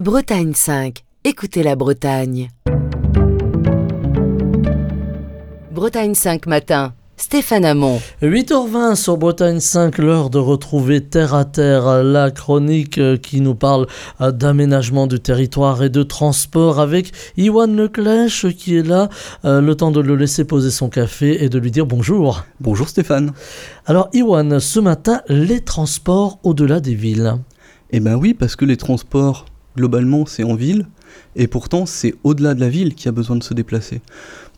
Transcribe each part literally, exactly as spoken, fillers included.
Bretagne cinq. Écoutez la Bretagne. Bretagne cinq matin. Stéphane Hamon. huit heures vingt sur Bretagne cinq, l'heure de retrouver Terre à Terre, la chronique qui nous parle d'aménagement du territoire et de transport avec Iwan Leclèche qui est là, euh, le temps de le laisser poser son café et de lui dire bonjour. Bonjour Stéphane. Alors Iwan, ce matin, les transports au-delà des villes. Eh ben oui, parce que les transports, globalement, c'est en ville, et pourtant, c'est au-delà de la ville qui a besoin de se déplacer. Pourquoi ?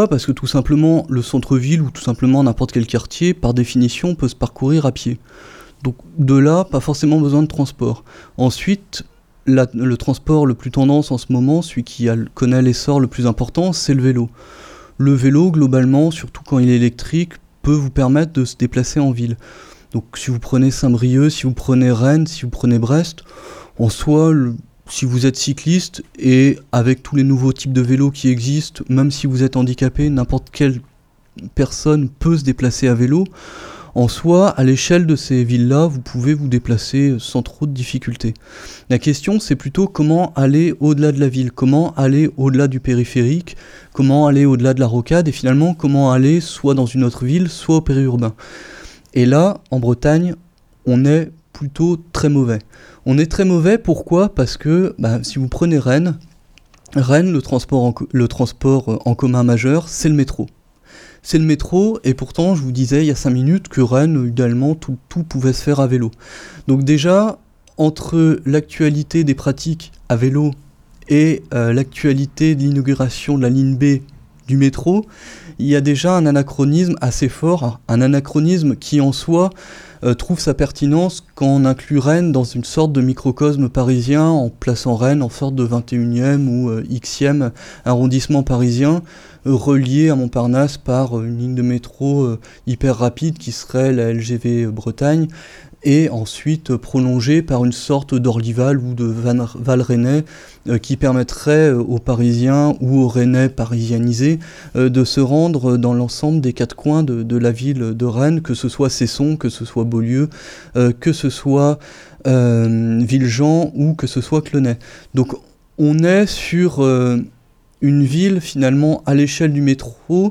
Parce que tout simplement, le centre-ville ou tout simplement n'importe quel quartier, par définition, peut se parcourir à pied. Donc de là, pas forcément besoin de transport. Ensuite, la, le transport le plus tendance en ce moment, celui qui a, connaît l'essor le plus important, c'est le vélo. Le vélo, globalement, surtout quand il est électrique, peut vous permettre de se déplacer en ville. Donc si vous prenez Saint-Brieuc, si vous prenez Rennes, si vous prenez Brest, en soi, le, si vous êtes cycliste et avec tous les nouveaux types de vélos qui existent, même si vous êtes handicapé, n'importe quelle personne peut se déplacer à vélo. En soi, à l'échelle de ces villes-là, vous pouvez vous déplacer sans trop de difficultés. La question, c'est plutôt comment aller au-delà de la ville, comment aller au-delà du périphérique, comment aller au-delà de la rocade et finalement comment aller soit dans une autre ville, soit au périurbain. Et là, en Bretagne, on est plutôt très mauvais. On est très mauvais, pourquoi ? Parce que bah, si vous prenez Rennes, Rennes, le transport, en, le transport en commun majeur, c'est le métro. C'est le métro, et pourtant, je vous disais il y a cinq minutes que Rennes, idéalement, tout, tout pouvait se faire à vélo. Donc déjà, entre l'actualité des pratiques à vélo et euh, l'actualité de l'inauguration de la ligne B du métro, il y a déjà un anachronisme assez fort, un anachronisme qui en soi euh, trouve sa pertinence quand on inclut Rennes dans une sorte de microcosme parisien en plaçant Rennes en sorte de vingt et unième ou euh, Xème arrondissement parisien euh, relié à Montparnasse par une ligne de métro euh, hyper rapide qui serait la L G V Bretagne et ensuite euh, prolongée par une sorte d'Orlyval ou de Van- Val Rennais euh, qui permettrait euh, aux Parisiens ou aux Rennais parisianisés euh, de se rendre dans l'ensemble des quatre coins de, de la ville de Rennes, que ce soit Cesson, que ce soit Beaulieu, euh, que ce soit euh, Villejean ou que ce soit Clenay. Donc on est sur euh, une ville finalement à l'échelle du métro,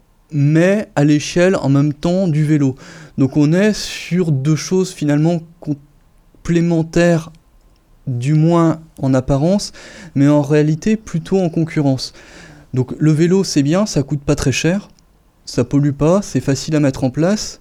mais à l'échelle en même temps du vélo. Donc on est sur deux choses finalement complémentaires, du moins en apparence, mais en réalité plutôt en concurrence. Donc le vélo c'est bien, ça coûte pas très cher, ça pollue pas, c'est facile à mettre en place,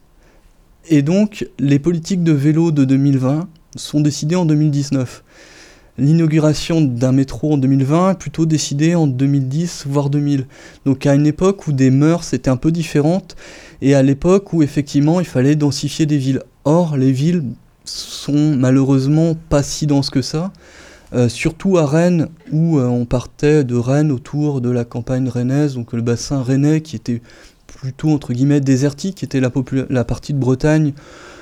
et donc les politiques de vélo de deux mille vingt sont décidées en deux mille dix-neuf. L'inauguration d'un métro en deux mille vingt est plutôt décidée en deux mille dix, voire deux mille. Donc à une époque où des mœurs étaient un peu différentes, et à l'époque où effectivement il fallait densifier des villes. Or, les villes sont malheureusement pas si denses que ça, euh, surtout à Rennes, où euh, on partait de Rennes autour de la campagne rennaise, donc le bassin rennais qui était plutôt entre guillemets désertique, qui était la, popula- la partie de Bretagne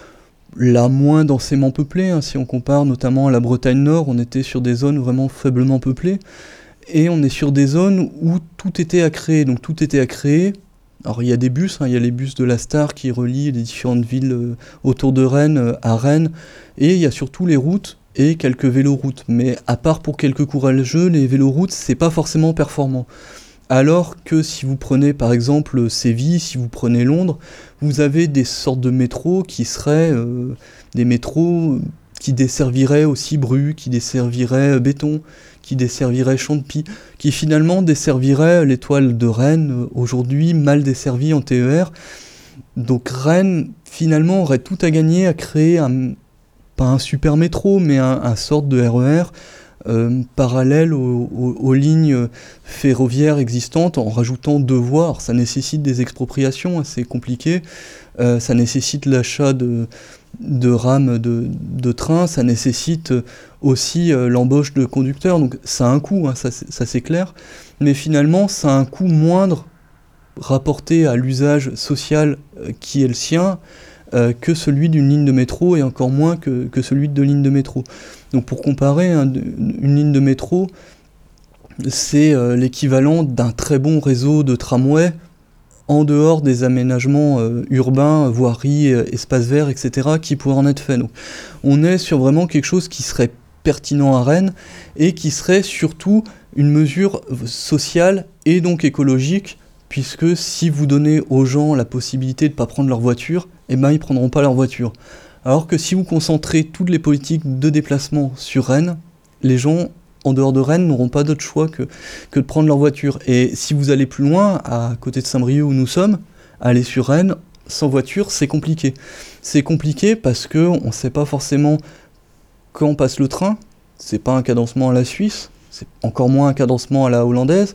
la moins densément peuplée, hein, si on compare notamment à la Bretagne Nord, on était sur des zones vraiment faiblement peuplées, et on est sur des zones où tout était à créer, donc tout était à créer. Alors il y a des bus, hein, il y a les bus de la Star qui relient les différentes villes euh, autour de Rennes euh, à Rennes, et il y a surtout les routes et quelques véloroutes, mais à part pour quelques courageux, les véloroutes c'est pas forcément performant. Alors que si vous prenez par exemple Séville, si vous prenez Londres, vous avez des sortes de métros qui seraient euh, des métros qui desserviraient aussi Bru, qui desserviraient Béton, qui desserviraient Champy, qui finalement desserviraient l'étoile de Rennes, aujourd'hui mal desservie en T E R. Donc Rennes finalement aurait tout à gagner à créer un, pas un super métro, mais un, un sorte de R E R Euh, parallèle aux, aux, aux lignes ferroviaires existantes en rajoutant deux voies. Alors, ça nécessite des expropriations assez compliquées, euh, ça nécessite l'achat de, de rames de, de train, ça nécessite aussi euh, l'embauche de conducteurs, donc ça a un coût, hein, ça, ça c'est clair, mais finalement ça a un coût moindre rapporté à l'usage social euh, qui est le sien, Euh, que celui d'une ligne de métro et encore moins que, que celui de lignes de métro. Donc pour comparer, hein, une ligne de métro, c'est euh, l'équivalent d'un très bon réseau de tramway en dehors des aménagements euh, urbains, voiries, euh, espaces verts, et cetera qui pourraient en être faits. Donc on est sur vraiment quelque chose qui serait pertinent à Rennes et qui serait surtout une mesure sociale et donc écologique, puisque si vous donnez aux gens la possibilité de ne pas prendre leur voiture, eh ben ils ne prendront pas leur voiture. Alors que si vous concentrez toutes les politiques de déplacement sur Rennes, les gens en dehors de Rennes n'auront pas d'autre choix que, que de prendre leur voiture. Et si vous allez plus loin, à côté de Saint-Brieuc où nous sommes, aller sur Rennes sans voiture, c'est compliqué. C'est compliqué parce qu'on ne sait pas forcément quand passe le train, c'est pas un cadencement à la Suisse, c'est encore moins un cadencement à la hollandaise,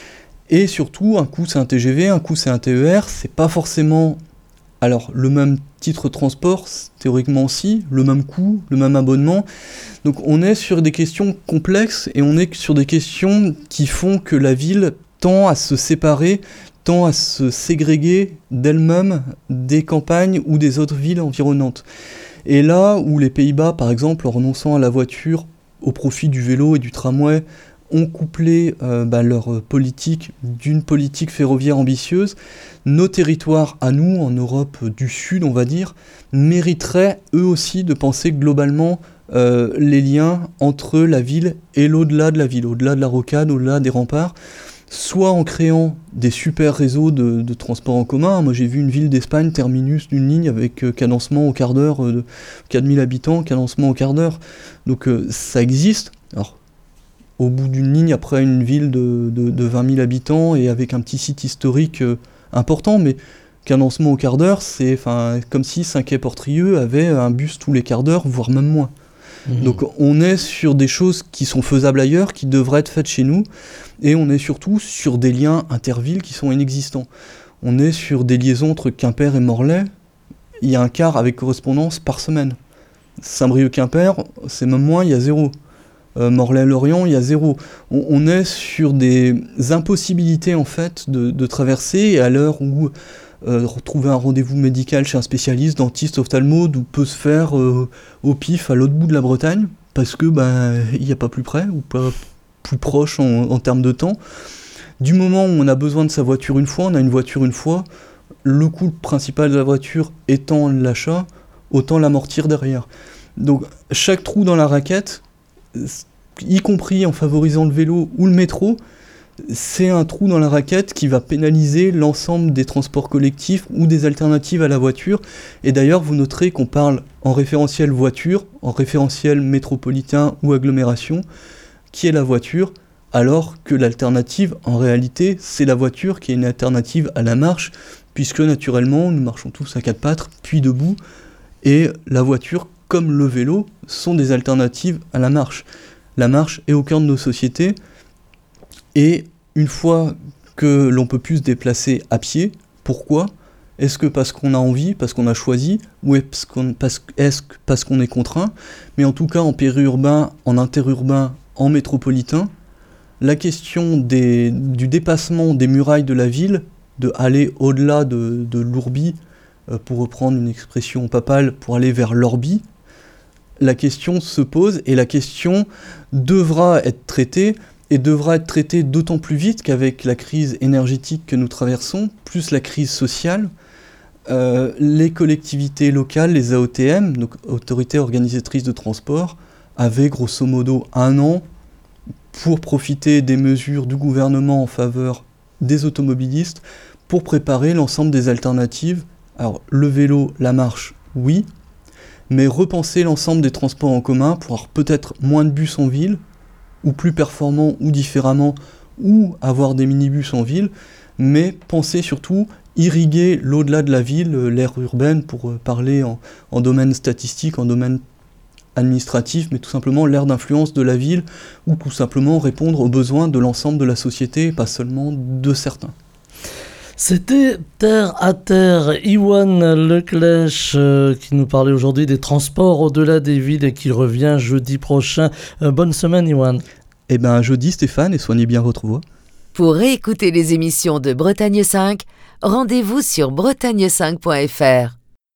et surtout un coup c'est un T G V, un coup c'est un T E R, c'est pas forcément alors le même titre de transport, théoriquement aussi, le même coût, le même abonnement, donc on est sur des questions complexes et on est sur des questions qui font que la ville tend à se séparer, tend à se ségréguer d'elle-même des campagnes ou des autres villes environnantes. Et là où les Pays-Bas, par exemple, en renonçant à la voiture au profit du vélo et du tramway, ont couplé euh, bah, leur politique d'une politique ferroviaire ambitieuse, nos territoires à nous, en Europe du Sud, on va dire, mériteraient eux aussi de penser globalement euh, les liens entre la ville et l'au-delà de la ville, au-delà de la rocade, au-delà des remparts, soit en créant des super réseaux de, de transport en commun. Moi j'ai vu une ville d'Espagne, terminus d'une ligne avec euh, cadencement au quart d'heure, euh, de quatre mille habitants, cadencement au quart d'heure. Donc euh, ça existe. Alors, au bout d'une ligne, après une ville de, de, de vingt mille habitants et avec un petit site historique euh, important, mais cadencement au quart d'heure, c'est comme si Saint-Quay-Portrieux avait un bus tous les quarts d'heure, voire même moins. Mmh. Donc on est sur des choses qui sont faisables ailleurs, qui devraient être faites chez nous, et on est surtout sur des liens intervilles qui sont inexistants. On est sur des liaisons entre Quimper et Morlaix, il y a un quart avec correspondance par semaine. Saint-Brieuc-Quimper, c'est même moins, il y a zéro. Euh, Morlaix-Lorient, il y a zéro. On, on est sur des impossibilités en fait de, de traverser, et à l'heure où Euh, retrouver un rendez-vous médical chez un spécialiste, dentiste, ophtalmo, peut se faire euh, au pif à l'autre bout de la Bretagne, parce que bah, il n'y a pas plus près, ou pas plus proche en, en termes de temps. Du moment où on a besoin de sa voiture une fois, on a une voiture une fois, le coût principal de la voiture étant l'achat, autant l'amortir derrière. Donc chaque trou dans la raquette, y compris en favorisant le vélo ou le métro, c'est un trou dans la raquette qui va pénaliser l'ensemble des transports collectifs ou des alternatives à la voiture. Et d'ailleurs, vous noterez qu'on parle en référentiel voiture, en référentiel métropolitain ou agglomération, qui est la voiture, alors que l'alternative, en réalité, c'est la voiture qui est une alternative à la marche, puisque naturellement, nous marchons tous à quatre pattes, puis debout, et la voiture, comme le vélo, sont des alternatives à la marche. La marche est au cœur de nos sociétés, et une fois que l'on peut plus se déplacer à pied, pourquoi ? Est-ce que parce qu'on a envie, parce qu'on a choisi, ou est-ce qu'on, parce, est-ce parce qu'on est contraint ? Mais en tout cas, en périurbain, en interurbain, en métropolitain, la question des, du dépassement des murailles de la ville, de aller au-delà de, de l'ourbi, euh, pour reprendre une expression papale, pour aller vers l'orbi, la question se pose, et la question devra être traitée, et devra être traité d'autant plus vite qu'avec la crise énergétique que nous traversons, plus la crise sociale, euh, les collectivités locales, les A O T M, donc autorités organisatrices de transport, avaient grosso modo un an pour profiter des mesures du gouvernement en faveur des automobilistes, pour préparer l'ensemble des alternatives. Alors le vélo, la marche, oui, mais repenser l'ensemble des transports en commun pour avoir peut-être moins de bus en ville, ou plus performants ou différemment, ou avoir des minibus en ville, mais penser surtout irriguer l'au-delà de la ville, l'aire urbaine, pour parler en, en domaine statistique, en domaine administratif, mais tout simplement l'aire d'influence de la ville, ou tout simplement répondre aux besoins de l'ensemble de la société, pas seulement de certains. C'était Terre à Terre, Iwan Leclèche euh, qui nous parlait aujourd'hui des transports au-delà des villes et qui revient jeudi prochain. Euh, bonne semaine Iwan. Eh bien jeudi Stéphane, et soignez bien votre voix. Pour réécouter les émissions de Bretagne cinq, rendez-vous sur bretagne cinq point f r.